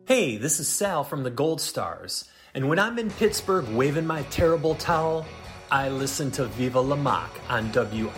Hey, this is Sal from the Gold Stars, and when I'm in Pittsburgh waving my terrible towel, I listen to Viva La Mock on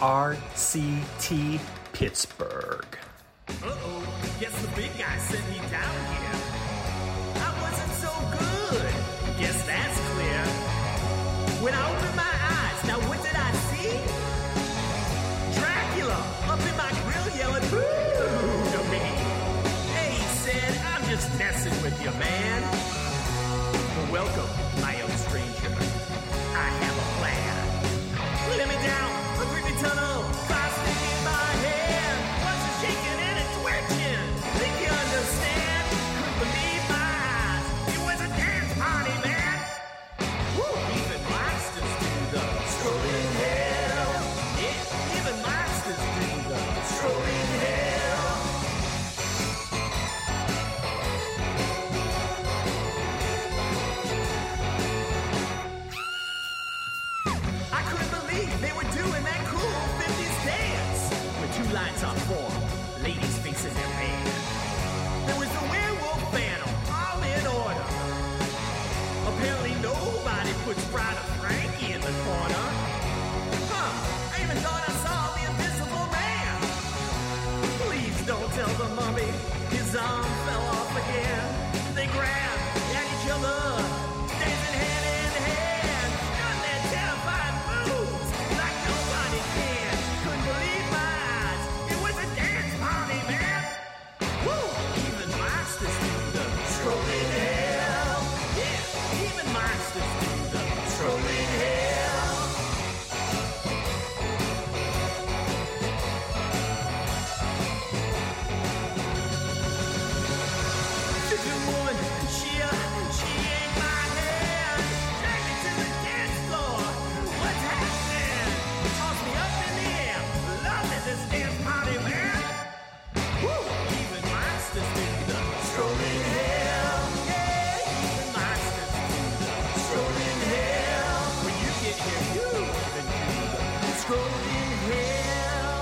WRCT Pittsburgh. Uh-oh, guess the big guy sent me down here. I wasn't so good. Guess that's clear. When I opened my eyes, now what did I see? Dracula up in my grill yelling, boo to me. Hey, he said, I'm just messing with you, man. But welcome, my young stranger. I have a plan. Let me down a creepy tunnel, plastic in my hand. What's it shaking and it's twitching? Think you understand? Couldn't believe my eyes. It was a dance party, man. Woo! Even monsters do the strolling hell. Yeah, even monsters do the strolling hell. I couldn't believe they were doing that cool 50s dance. With two lines on form, ladies facing their man. There was the werewolf phantom, all in order. Apparently nobody puts Bride of Frankie in the corner. Huh, I even thought I saw the invisible man. Please don't tell the mummy his arm fell off again. They grabbed at each other, dancing hand in hand, doing their terrifying moves like nobody can. Couldn't believe my eyes. It was a dance party, man. Woo! Even monsters do the strolling hell. Yeah, even monsters do the strolling hell. Chicken woman, she ain't my hand. Drag me to the dance floor. What's happening? Toss me up in the air. Love is this dance party, man. Woo! Even monsters do the strolling hell. Yeah, even monsters do the strolling hell. When you get here, you even do the strolling hell.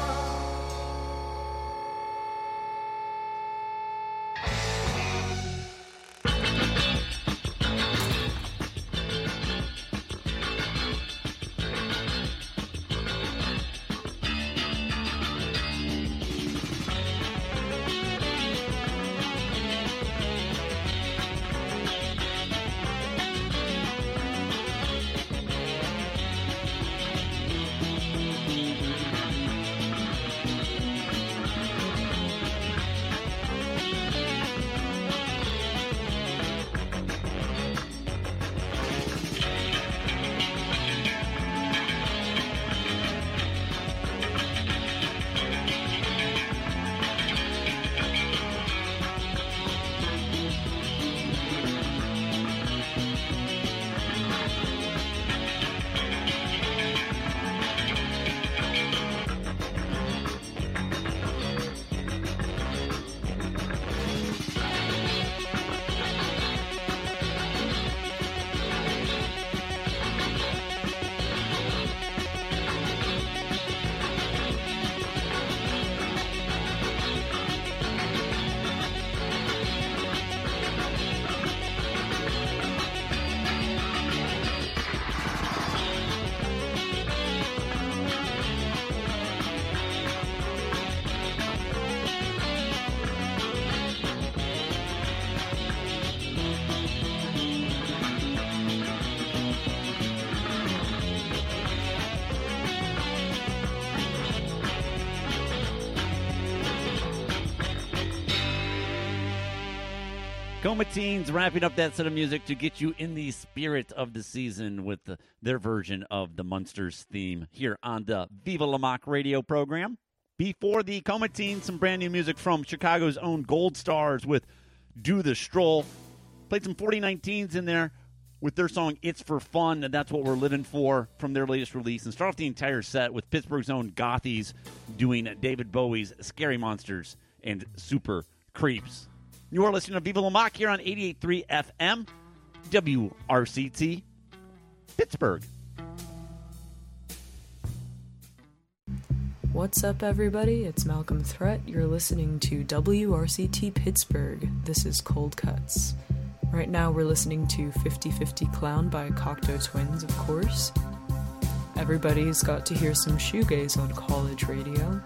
Comatines wrapping up that set of music to get you in the spirit of the season with their version of the Munsters theme here on the Viva La Mock radio program. Before the Comatines, some brand new music from Chicago's own Gold Stars with Do the Stroll. Played some 4019s in there with their song It's for Fun, and that's what we're living for from their latest release. And start off the entire set with Pittsburgh's own Gothies doing David Bowie's Scary Monsters and Super Creeps. You are listening to Viva La Mock here on 88.3 FM, WRCT, Pittsburgh. What's up, everybody? It's Malcolm Threat. You're listening to WRCT Pittsburgh. This is Cold Cuts. Right now we're listening to 50/50 Clown by Cocteau Twins, of course. Everybody's got to hear some shoegaze on college radio.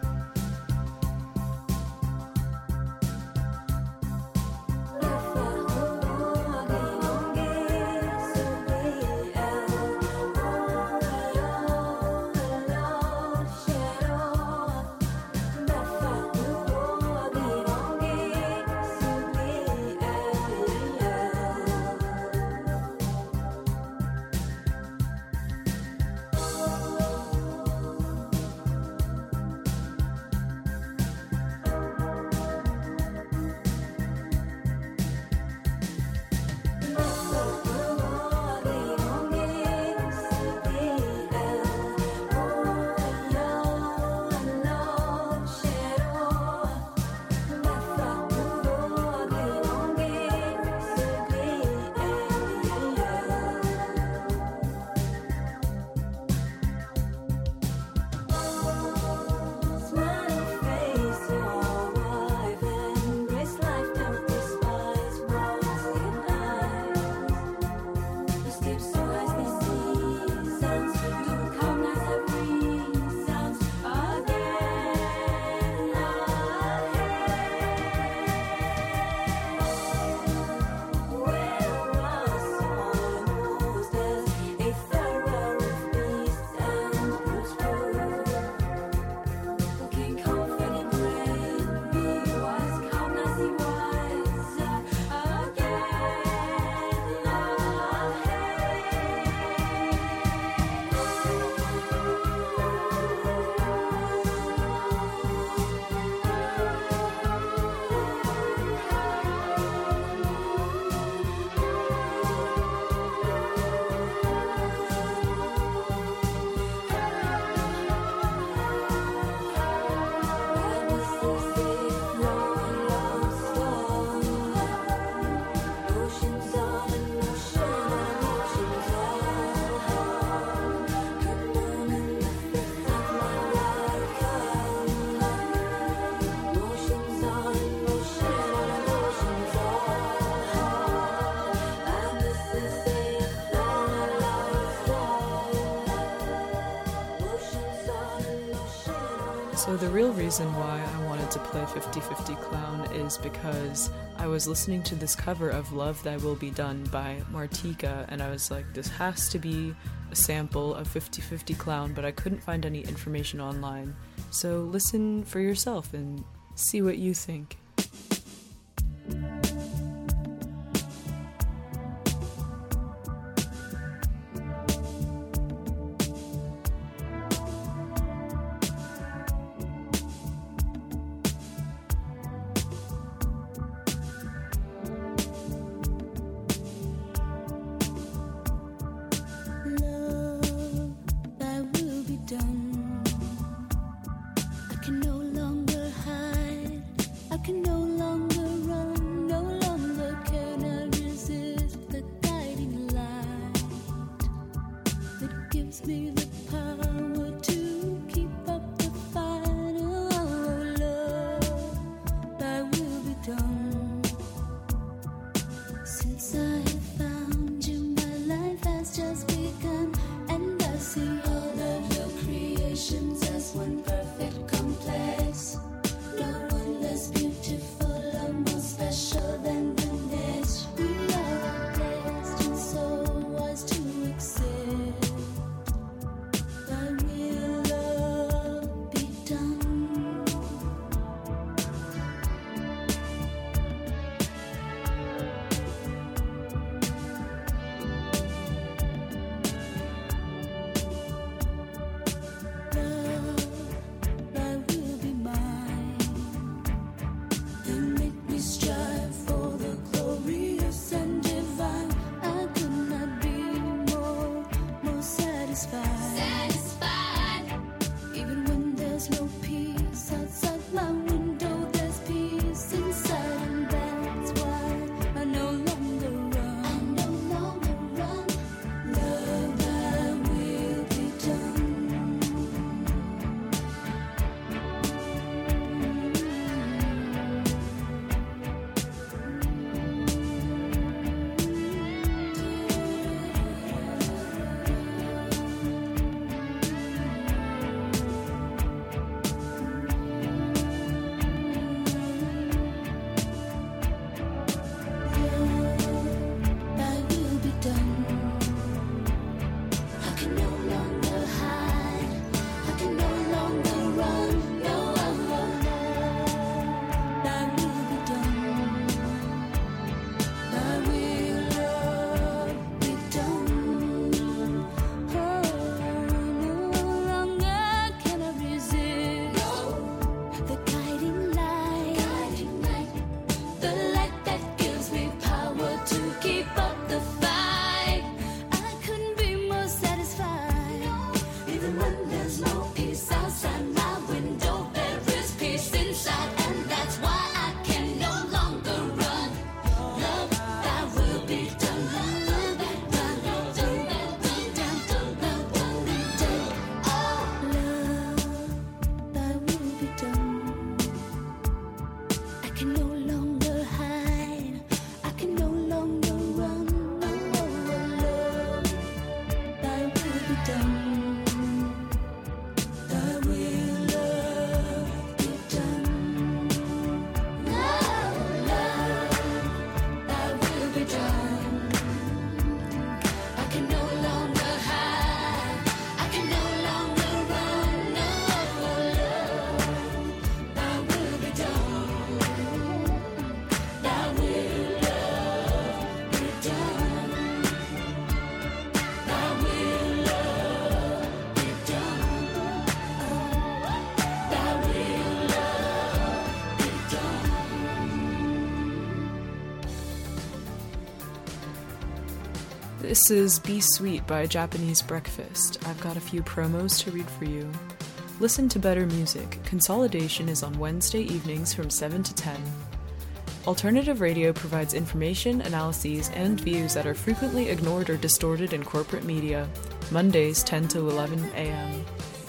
So the real reason why I wanted to play 50/50 Clown is because I was listening to this cover of Love Thy Will Be Done by Martika, and I was like, this has to be a sample of 50/50 Clown, but I couldn't find any information online. So listen for yourself and see what you think. I can no longer hide. I can This is Be Sweet by Japanese Breakfast. I've got a few promos to read for you. Listen to better music. Consolidation is on Wednesday evenings from 7 to 10. Alternative radio provides information, analyses, and views that are frequently ignored or distorted in corporate media. Mondays 10 to 11 a.m.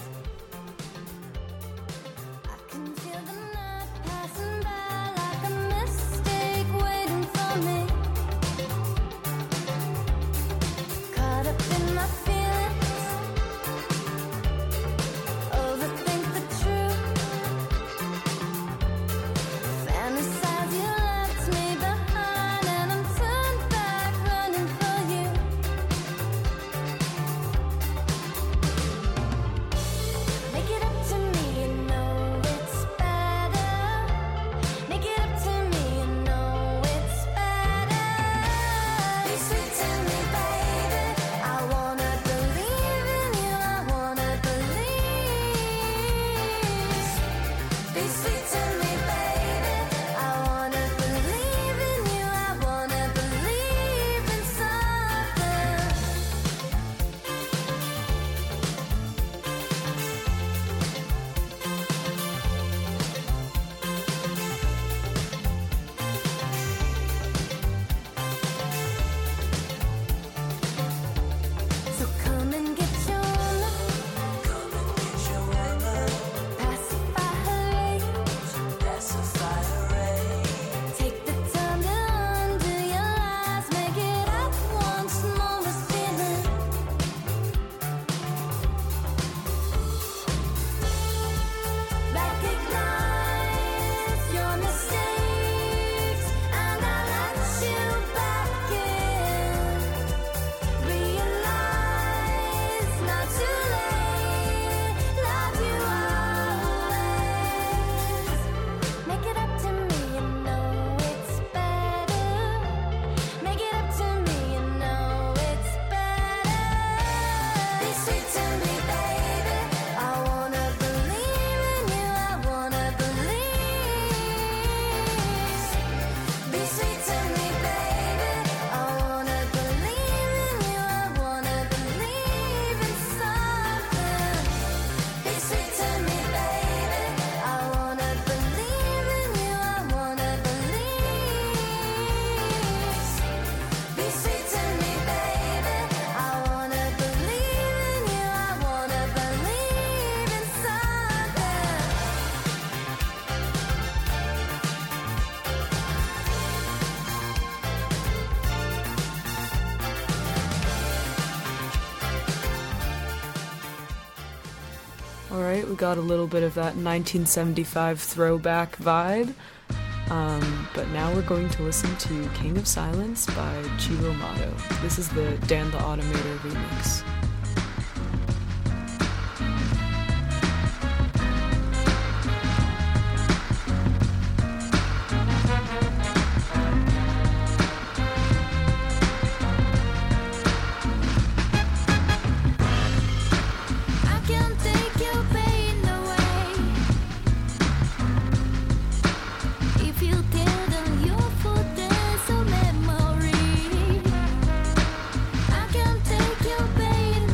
Alright, we got a little bit of that 1975 throwback vibe. But now we're going to listen to King of Silence by Chiro Mato. This is the Dan the Automator remix. Pain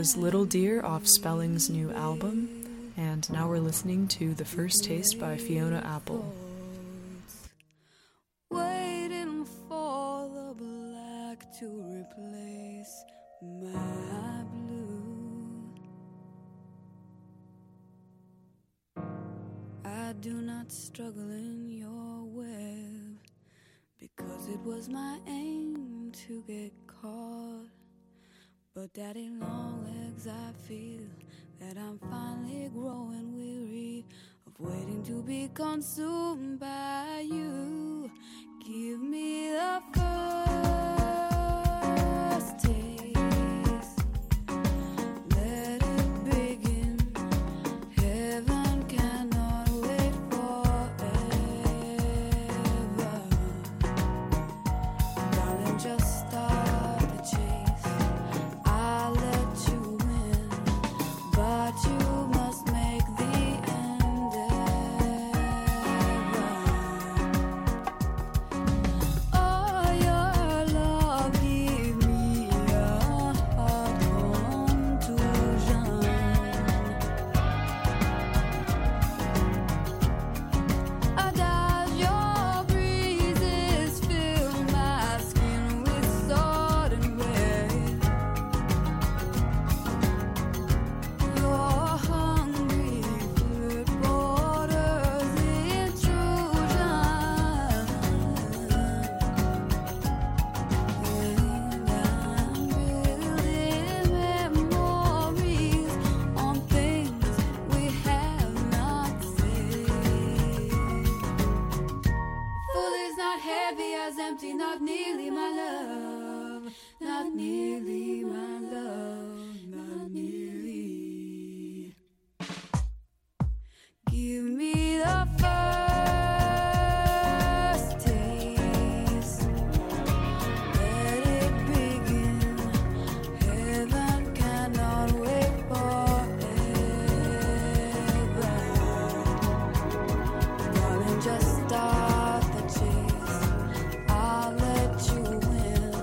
was Little Deer off Spelling's new album, and now we're listening to The First Taste by Fiona Apple. Waiting for the black to replace my blue. I do not struggle in your web, because it was my aim to get caught. But daddy long legs, I feel that I'm finally growing weary of waiting to be consumed by you. Give me the first taste, let it begin. Heaven cannot wait forever. Darling, just start the chase. I'll let you win, but you must make the endeavor. Oh, your love give me a heart contusion. Does your breezes fill my skin with sudden red? Your hungry foot borders intrusion. And I'm building memories on things we have not said. Full is not heavy as empty, not nearly my love, not nearly my love, not nearly. Give me the first taste, let it begin. Heaven cannot wait forever. Darling, just start the chase. I'll let you win,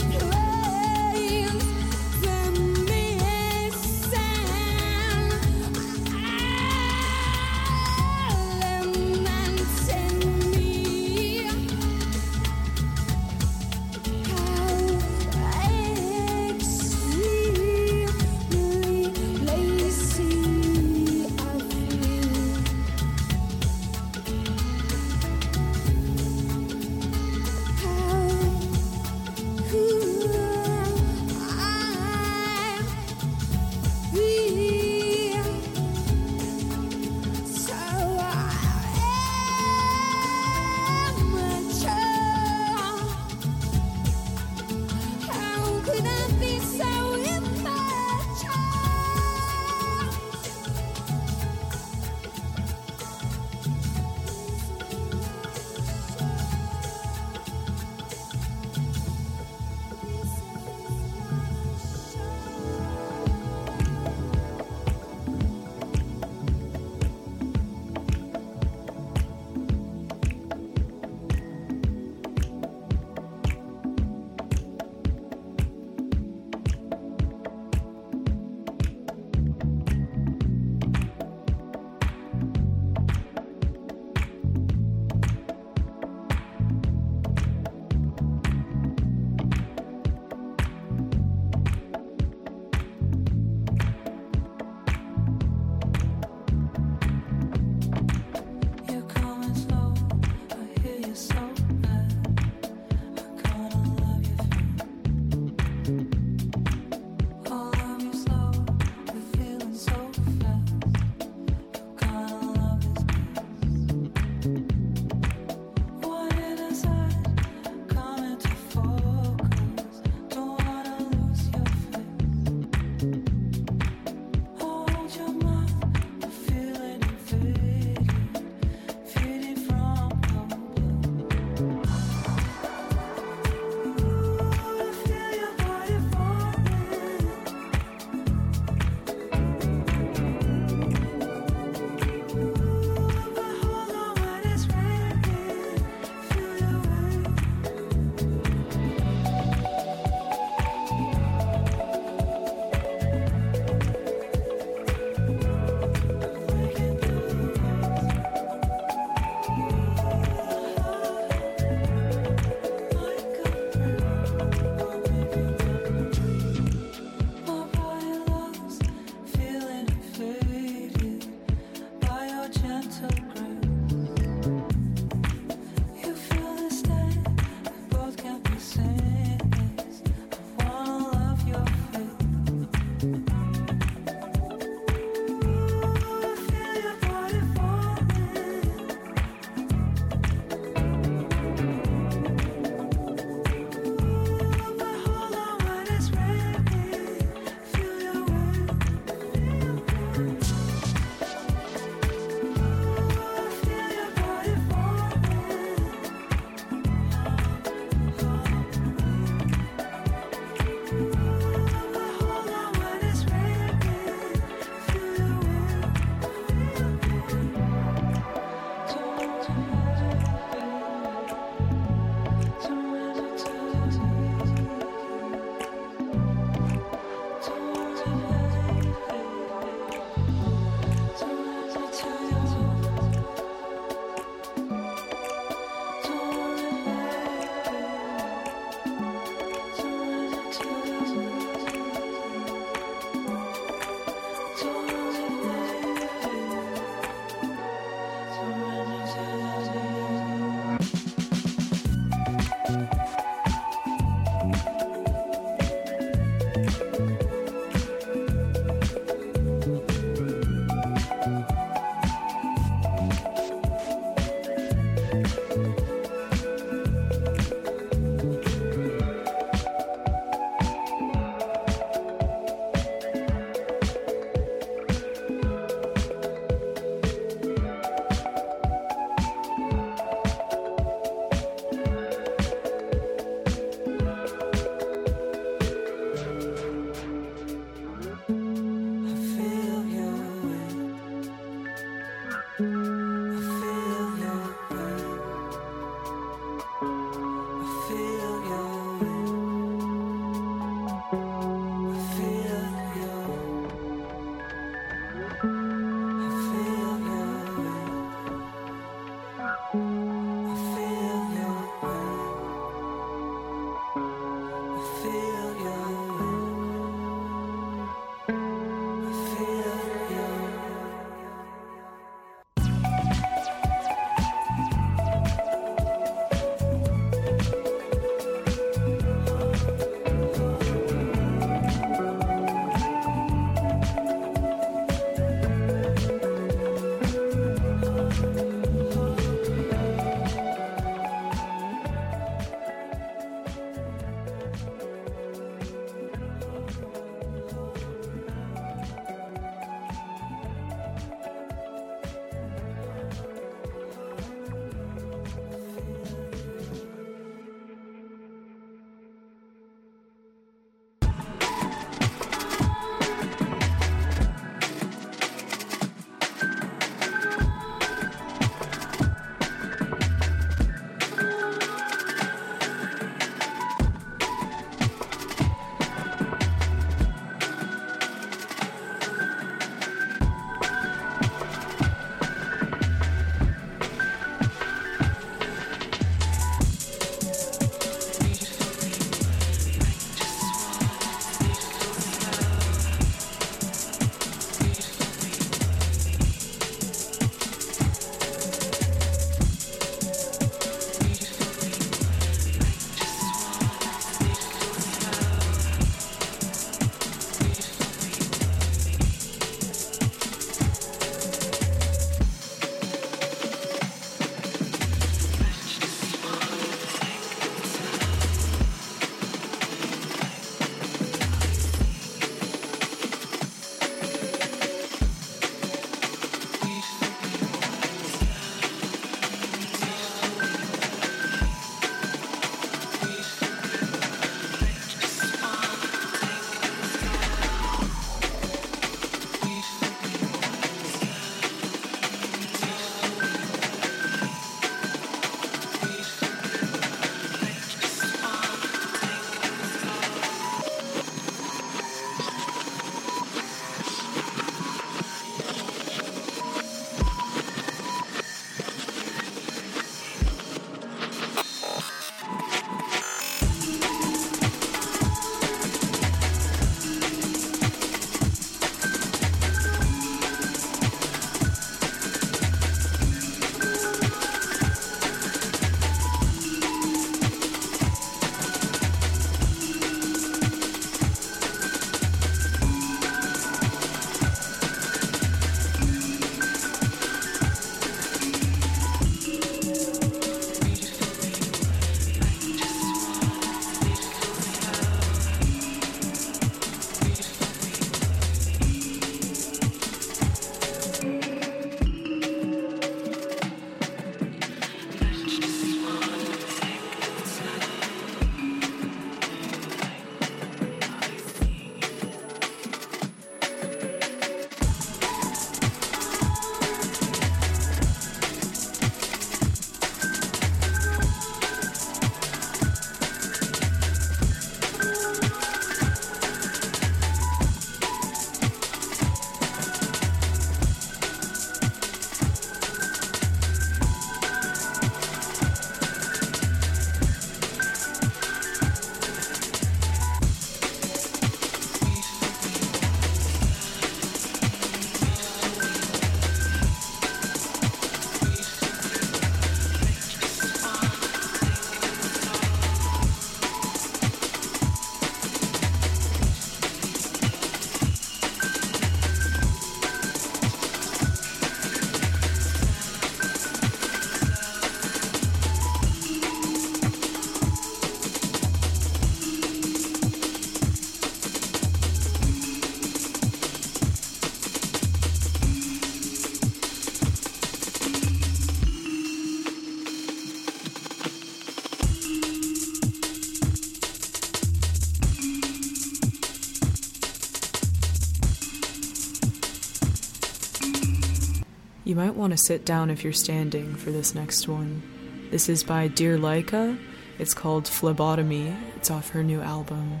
You might want to sit down if you're standing for this next one. This is by Dear Laika. It's called Phlebotomy. It's off her new album.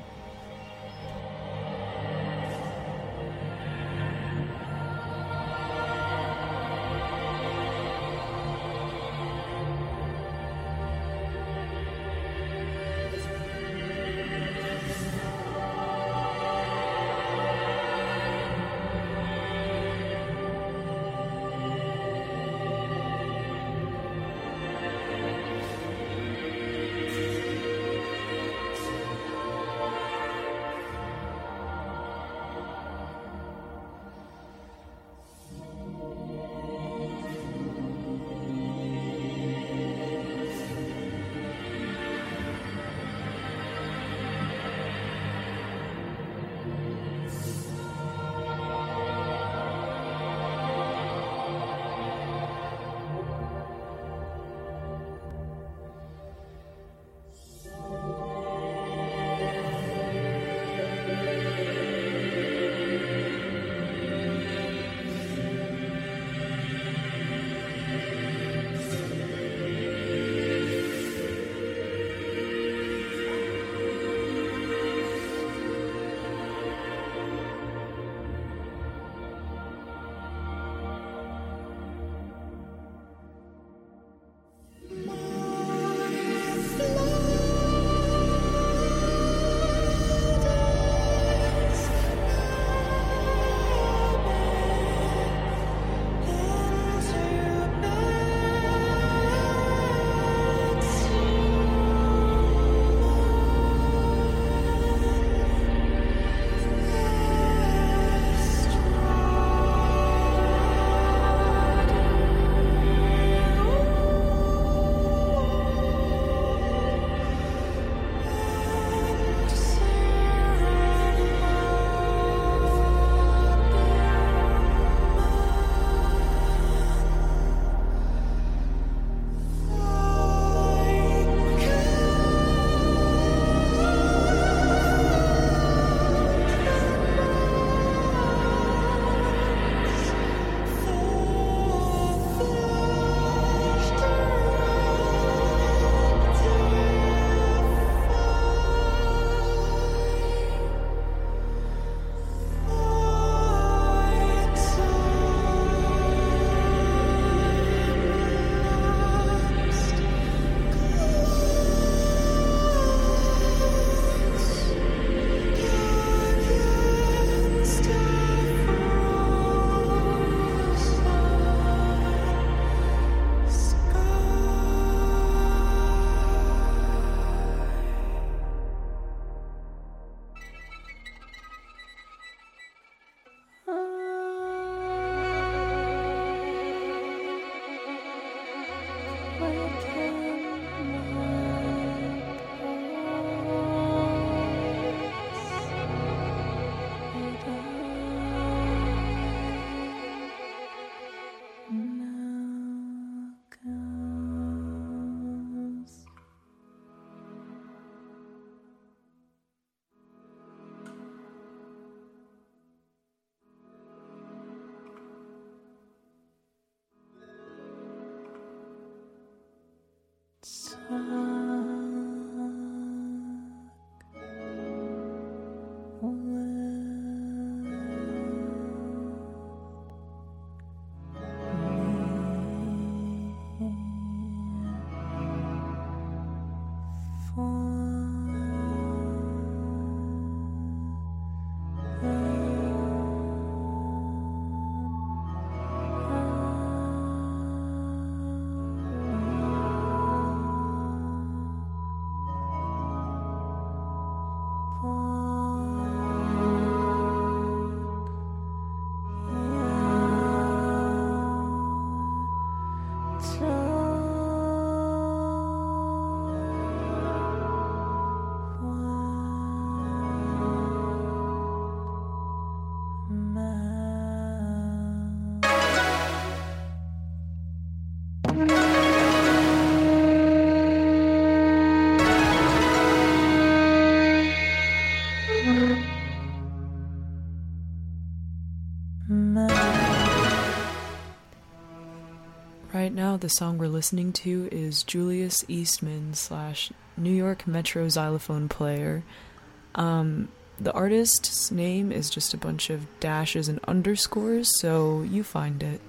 Right now, the song we're listening to is Julius Eastman / New York Metro xylophone player. The artist's name is just a bunch of dashes and underscores, so you find it.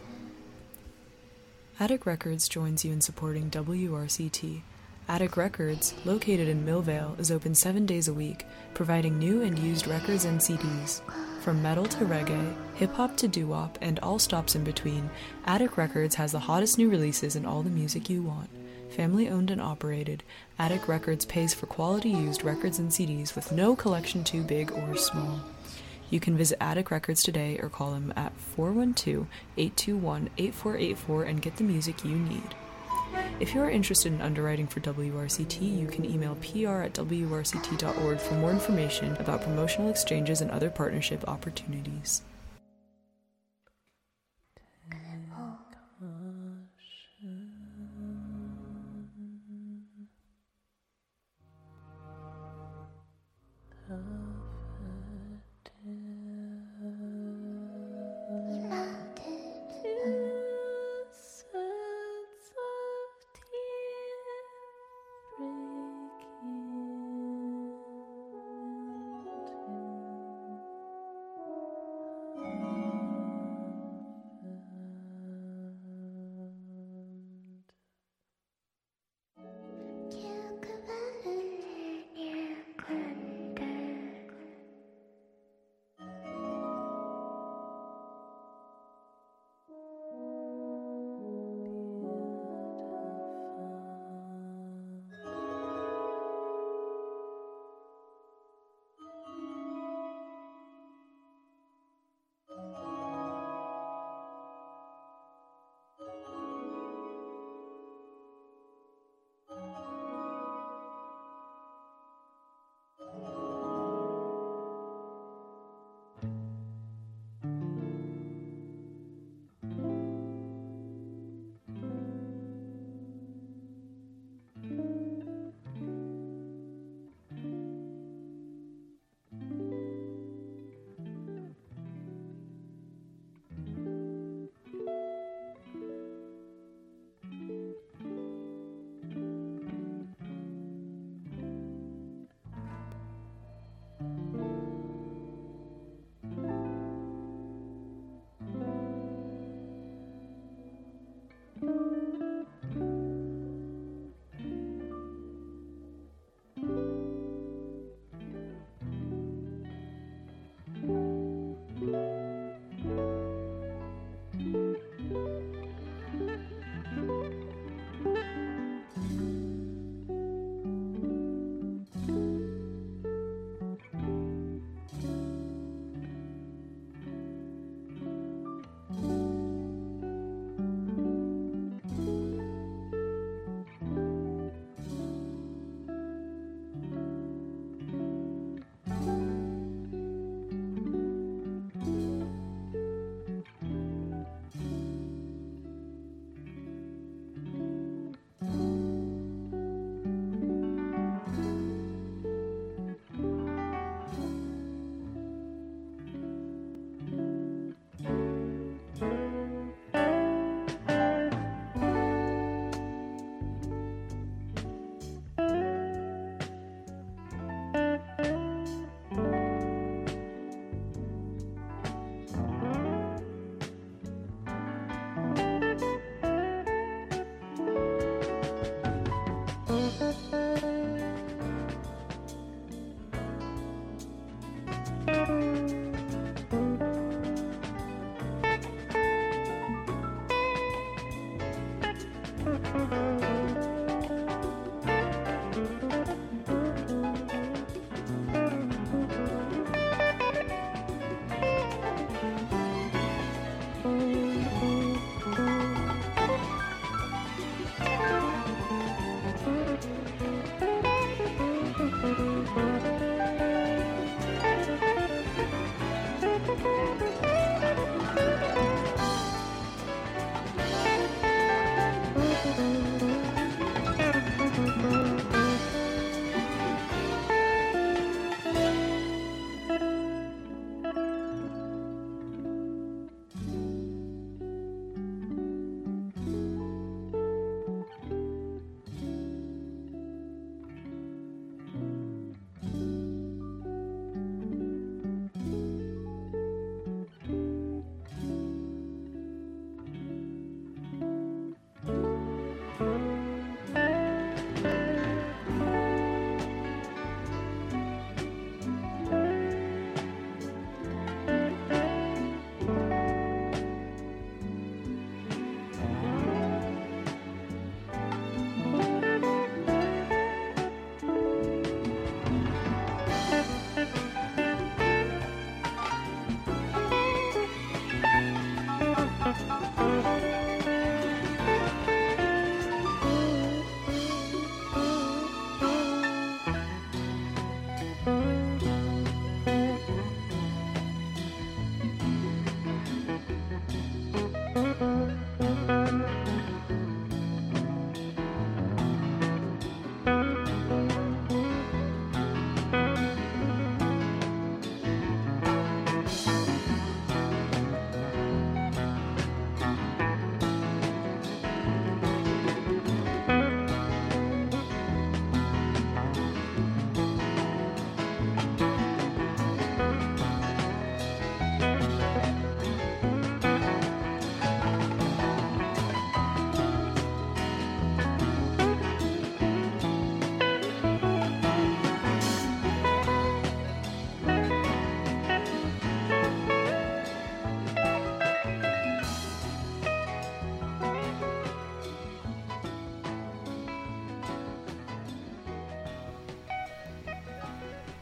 Attic Records joins you in supporting WRCT. Attic Records, located in Millvale, is open 7 days a week, providing new and used records and CDs. From metal to reggae, hip-hop to doo-wop, and all stops in between, Attic Records has the hottest new releases and all the music you want. Family owned and operated, Attic Records pays for quality used records and CDs with no collection too big or small. You can visit Attic Records today or call them at 412-821-8484 and get the music you need. If you are interested in underwriting for WRCT, you can email pr@wrct.org for more information about promotional exchanges and other partnership opportunities.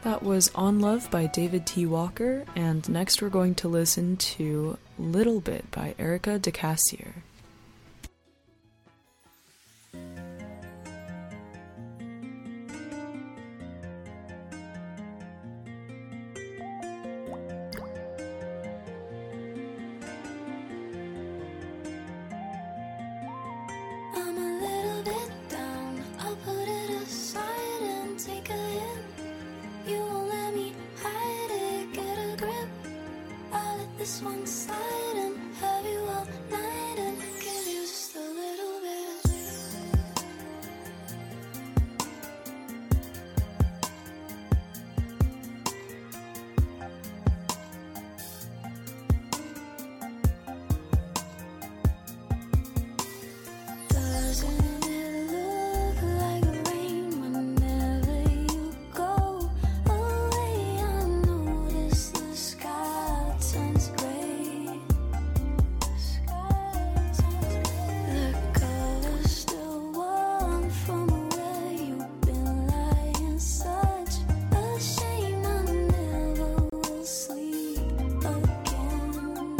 That was On Love by David T. Walker, and next we're going to listen to Little Bit by Erica DeCassier. I'm a little bit down, I'll put it aside and take a hit. You won't let me hide it, get a grip. I'll let this one slide and have you all night and give you just a little bit. Doesn't it look like rain whenever you go away? I notice the sky turns gray. The color's still warm from where you've been lying. Such a shame I never will sleep again.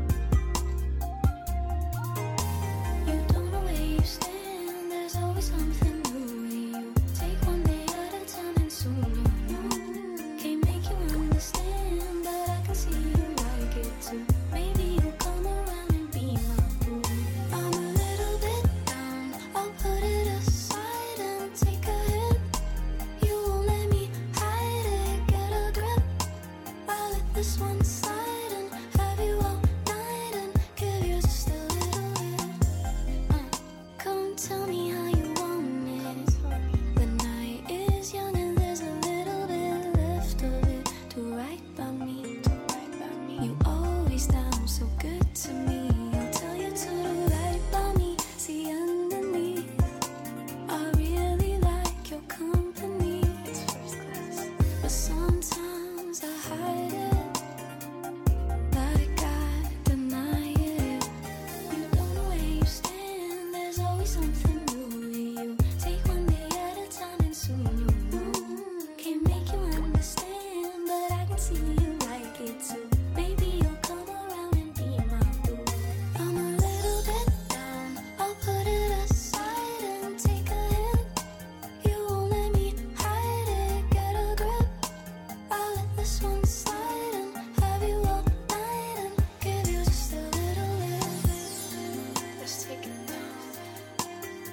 You don't know where you stand, there's always something new. You take one day at a time and soon you know. Can't make you understand, but I can see you like it too. Maybe you'll come around and be my boo. I'm a little bit down, I'll put it aside and take a hit. You won't let me hide it, get a grip. I'll let this one slide and have you all night and give you just a little bit. Come tell me how you want it. The night is young and there's a little bit left of it to write by me. You always sound so good to me. I'll tell you to do right by me. See underneath, I really like your company. But sometimes I hide it, like I deny it. You don't know where you stand, there's always something new. You take one day at a time and soon you know. Can't make you understand, but I can see you like it too. Maybe you'll come around and be my boo. I'm a little bit down, I'll put it aside and take a hit. You won't let me hide it, get a grip. I'll let this one slide and have you all night and give you just a little bit. Let's take it down.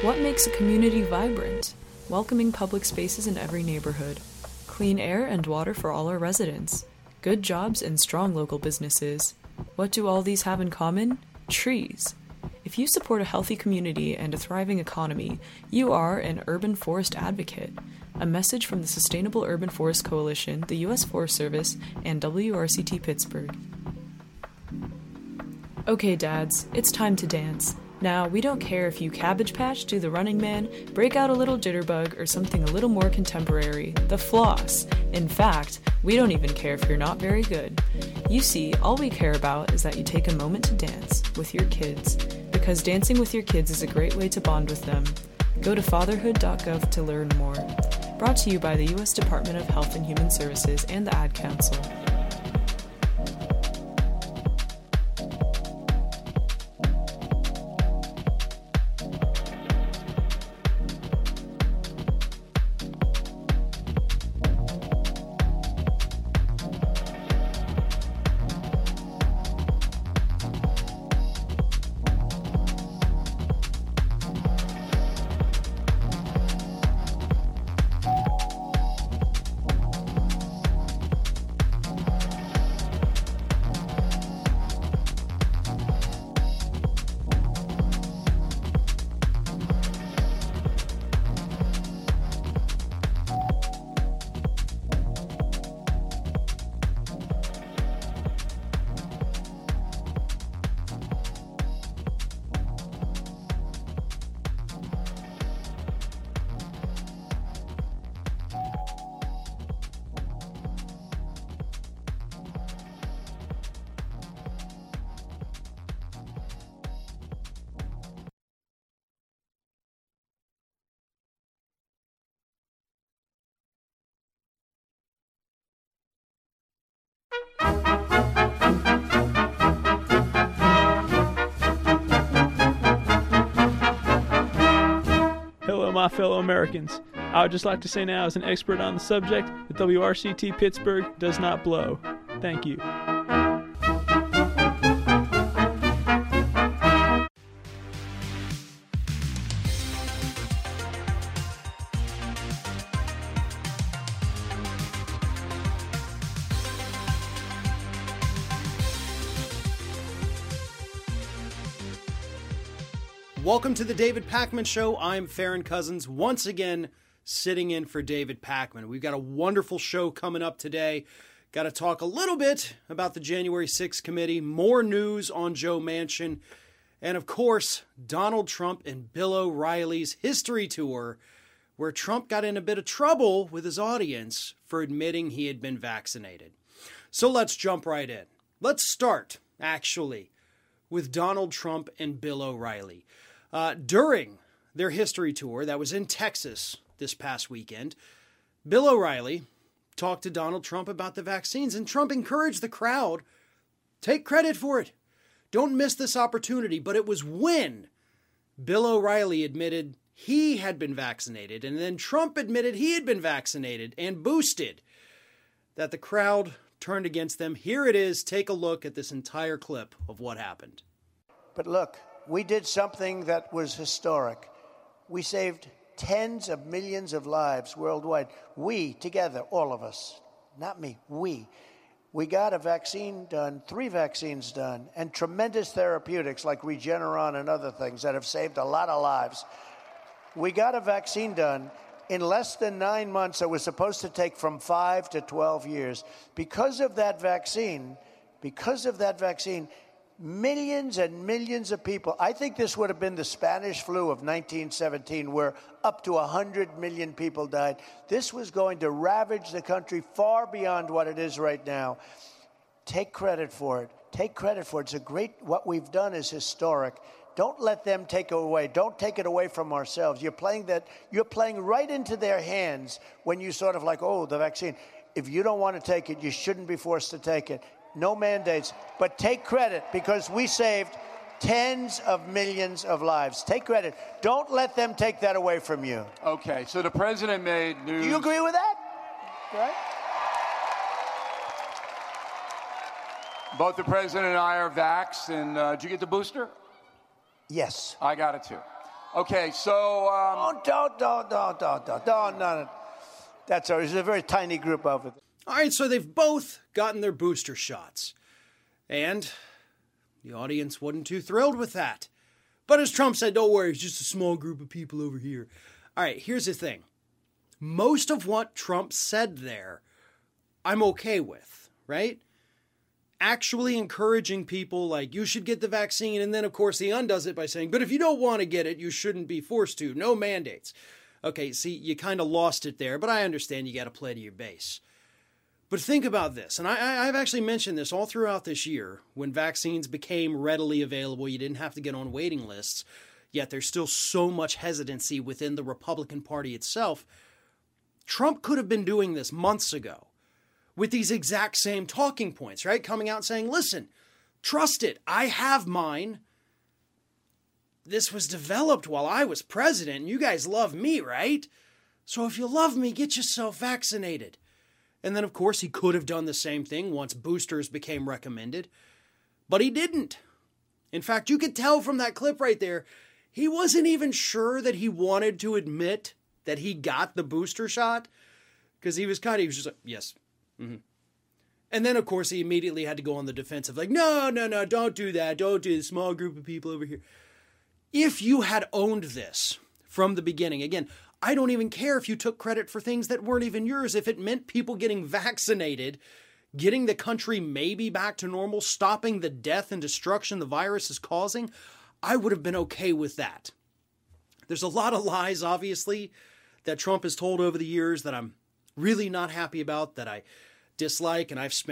What makes a community vibrant? Welcoming public spaces in every neighborhood. Clean air and water for all our residents. Good jobs and strong local businesses. What do all these have in common? Trees. If you support a healthy community and a thriving economy, you are an urban forest advocate. A message from the Sustainable Urban Forest Coalition, the U.S. Forest Service, and WRCT Pittsburgh. Okay, dads, it's time to dance. Now, we don't care if you Cabbage Patch, do the Running Man, break out a little jitterbug, or something a little more contemporary, the floss. In fact, we don't even care if you're not very good. You see, all we care about is that you take a moment to dance with your kids, because dancing with your kids is a great way to bond with them. Go to fatherhood.gov to learn more. Brought to you by the U.S. Department of Health and Human Services and the Ad Council. Hello, my fellow Americans. I would just like to say now, as an expert on the subject, that WRCT Pittsburgh does not blow. Thank you. Welcome to the David Pakman Show. I'm Farron Cousins, once again sitting in for David Pakman. We've got a wonderful show coming up today. Got to talk a little bit about the January 6th committee, more news on Joe Manchin, and of course, Donald Trump and Bill O'Reilly's history tour, where Trump got in a bit of trouble with his audience for admitting he had been vaccinated. So let's jump right in. Let's start, actually, with Donald Trump and Bill O'Reilly. During their history tour that was in Texas this past weekend, Bill O'Reilly talked to Donald Trump about the vaccines, and Trump encouraged the crowd, take credit for it. Don't miss this opportunity. But it was when Bill O'Reilly admitted he had been vaccinated, and then Trump admitted he had been vaccinated and boosted, that the crowd turned against them. Here it is. Take a look at this entire clip of what happened. But look, we did something that was historic. We saved tens of millions of lives worldwide. We, together, all of us, not me, we got a vaccine done, 3 vaccines done, and tremendous therapeutics like Regeneron and other things that have saved a lot of lives. We got a vaccine done in less than 9 months that was supposed to take from 5 to 12 years. Because of that vaccine, millions and millions of people. I think this would have been the Spanish flu of 1917, where up to 100 million people died. This was going to ravage the country far beyond what it is right now. Take credit for it. Take credit for it. It's a great, what we've done is historic. Don't let them take it away. Don't take it away from ourselves. You're playing right into their hands when you sort of like, oh, the vaccine. If you don't want to take it, you shouldn't be forced to take it. No mandates, but take credit because we saved tens of millions of lives. Take credit. Don't let them take that away from you. Okay, so the president made news. Do you agree with that? Right? Both the president and I are vaxxed, and did you get the booster? Yes. I got it too. Okay, so Don't. No. That's all. There's a very tiny group of it. All right, so they've both gotten their booster shots. And the audience wasn't too thrilled with that. But as Trump said, don't worry, it's just a small group of people over here. All right, here's the thing. Most of what Trump said there, I'm okay with, right? Actually encouraging people like, you should get the vaccine, and then, of course, he undoes it by saying, but if you don't want to get it, you shouldn't be forced to. No mandates. Okay, see, you kind of lost it there, but I understand you got to play to your base. But think about this, and I've actually mentioned this all throughout this year. When vaccines became readily available, you didn't have to get on waiting lists, yet there's still so much hesitancy within the Republican Party itself. Trump could have been doing this months ago with these exact same talking points, right? Coming out saying, listen, trust it, I have mine. This was developed while I was president, and you guys love me, right? So if you love me, get yourself vaccinated. And then, of course, he could have done the same thing once boosters became recommended. But he didn't. In fact, you could tell from that clip right there, he wasn't even sure that he wanted to admit that he got the booster shot. Because he was just like, yes. Mm-hmm. And then, of course, he immediately had to go on the defensive. Like, no, don't do that. Don't do this small group of people over here. If you had owned this from the beginning, again, I don't even care if you took credit for things that weren't even yours. If it meant people getting vaccinated, getting the country maybe back to normal, stopping the death and destruction the virus is causing, I would have been okay with that. There's a lot of lies, obviously, that Trump has told over the years that I'm really not happy about, that I dislike, and I've spent